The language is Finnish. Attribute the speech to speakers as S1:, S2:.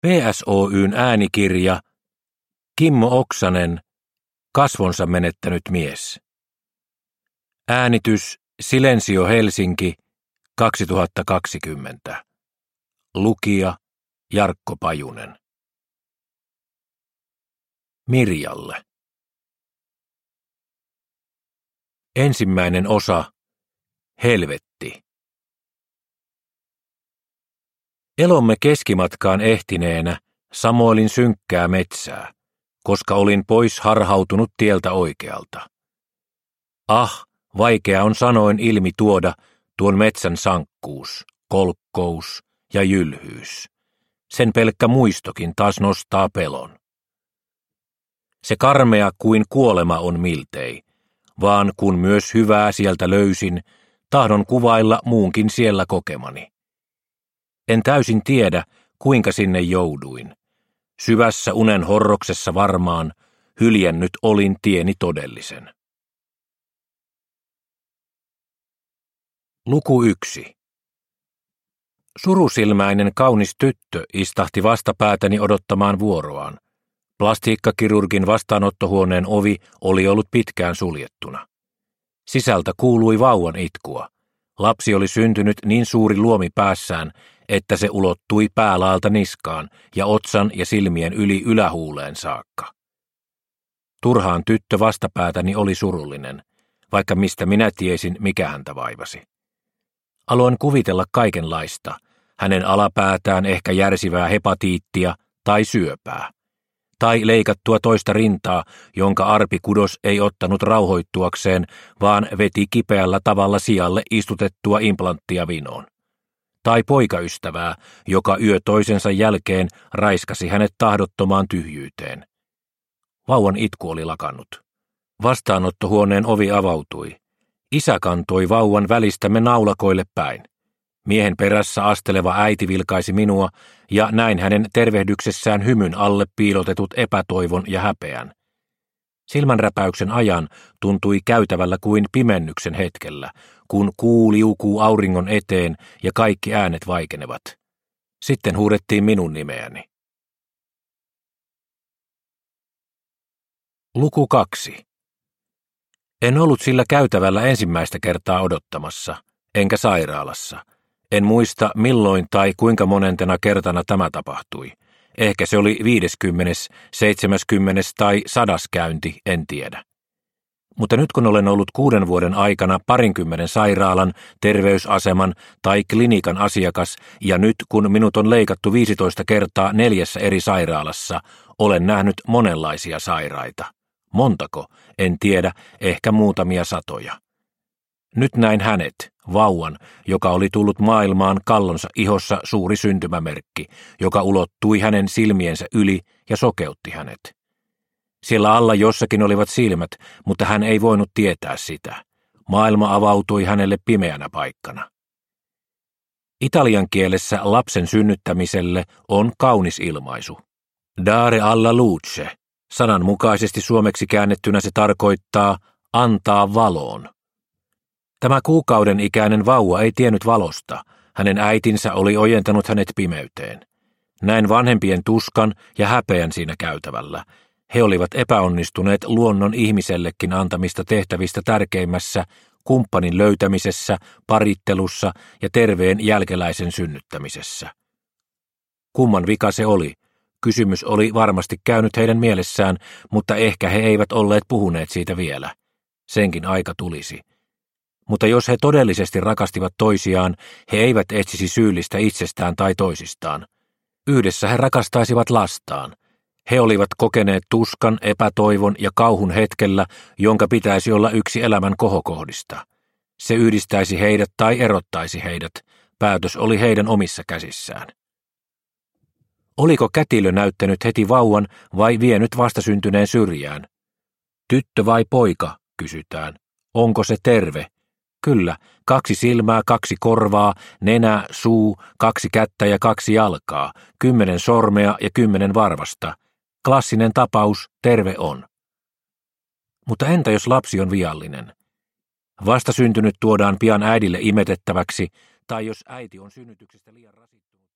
S1: PSOY:n äänikirja Kimmo Oksanen, kasvonsa menettänyt mies. Äänitys Silensio Helsinki 2020. Lukija Jarkko Pajunen. Mirjalle. Ensimmäinen osa. Helvetti. Elomme keskimatkaan ehtineenä samoilin synkkää metsää, koska olin pois harhautunut tieltä oikealta. Vaikea on sanoin ilmi tuoda tuon metsän sankkuus, kolkkous ja jylhyys. Sen pelkkä muistokin taas nostaa pelon. Se karmea kuin kuolema on miltei, vaan kun myös hyvää sieltä löysin, tahdon kuvailla muunkin siellä kokemani. En täysin tiedä, kuinka sinne jouduin. Syvässä unen horroksessa varmaan hyljännyt olin tieni todellisen. Luku 1. Surusilmäinen kaunis tyttö istahti vastapäätäni odottamaan vuoroaan. Plastiikkakirurgin vastaanottohuoneen ovi oli ollut pitkään suljettuna. Sisältä kuului vauvan itkua. Lapsi oli syntynyt niin suuri luomi päässään, että se ulottui päälaalta niskaan ja otsan ja silmien yli ylähuuleen saakka. Turhaan tyttö vastapäätäni oli surullinen, vaikka mistä minä tiesin, mikä häntä vaivasi. Aloin kuvitella kaikenlaista, hänen alapäätään ehkä järsivää hepatiittia tai syöpää, tai leikattua toista rintaa, jonka arpikudos ei ottanut rauhoittuakseen, vaan veti kipeällä tavalla sijalle istutettua implanttia vinoon. Tai poikaystävää, joka yö toisensa jälkeen raiskasi hänet tahdottomaan tyhjyyteen. Vauvan itku oli lakannut. Vastaanottohuoneen ovi avautui. Isä kantoi vauvan välistämme naulakoille päin. Miehen perässä asteleva äiti vilkaisi minua, ja näin hänen tervehdyksessään hymyn alle piilotetut epätoivon ja häpeän. Silmänräpäyksen ajan tuntui käytävällä kuin pimennyksen hetkellä, kun kuu liukuu auringon eteen ja kaikki äänet vaikenevat. Sitten huudettiin minun nimeäni. Luku 2. En ollut sillä käytävällä ensimmäistä kertaa odottamassa, enkä sairaalassa. En muista milloin tai kuinka monentena kertana tämä tapahtui. Ehkä se oli 50., 70. tai 100. käynti, en tiedä. Mutta nyt kun olen ollut 6 vuoden aikana 20 sairaalan, terveysaseman tai klinikan asiakas, ja nyt kun minut on leikattu 15 kertaa 4 eri sairaalassa, olen nähnyt monenlaisia sairaita. Montako, en tiedä, ehkä muutamia satoja. Nyt näin hänet, vauvan, joka oli tullut maailmaan kallonsa ihossa suuri syntymämerkki, joka ulottui hänen silmiensä yli ja sokeutti hänet. Siellä alla jossakin olivat silmät, mutta hän ei voinut tietää sitä. Maailma avautui hänelle pimeänä paikkana. Italian kielessä lapsen synnyttämiselle on kaunis ilmaisu. Dare alla luce. Sananmukaisesti suomeksi käännettynä se tarkoittaa antaa valoon. Tämä kuukauden ikäinen vauva ei tiennyt valosta. Hänen äitinsä oli ojentanut hänet pimeyteen. Näin vanhempien tuskan ja häpeän siinä käytävällä. He olivat epäonnistuneet luonnon ihmisellekin antamista tehtävistä tärkeimmässä kumppanin löytämisessä, parittelussa ja terveen jälkeläisen synnyttämisessä. Kumman vika se oli? Kysymys oli varmasti käynyt heidän mielessään, mutta ehkä he eivät olleet puhuneet siitä vielä. Senkin aika tulisi. Mutta jos he todellisesti rakastivat toisiaan, he eivät etsisi syyllistä itsestään tai toisistaan. Yhdessä he rakastaisivat lastaan. He olivat kokeneet tuskan, epätoivon ja kauhun hetkellä, jonka pitäisi olla yksi elämän kohokohdista. Se yhdistäisi heidät tai erottaisi heidät. Päätös oli heidän omissa käsissään. Oliko kätilö näyttänyt heti vauvan vai vienyt vastasyntyneen syrjään? Tyttö vai poika, kysytään. Onko se terve? Kyllä, 2 silmää, 2 korvaa, nenä, suu, 2 kättä ja 2 jalkaa, 10 sormea ja 10 varvasta. Klassinen tapaus, terve on. Mutta entä jos lapsi on viallinen? Vastasyntynyt tuodaan pian äidille imetettäväksi, tai jos äiti on synnytyksestä liian rasittunut.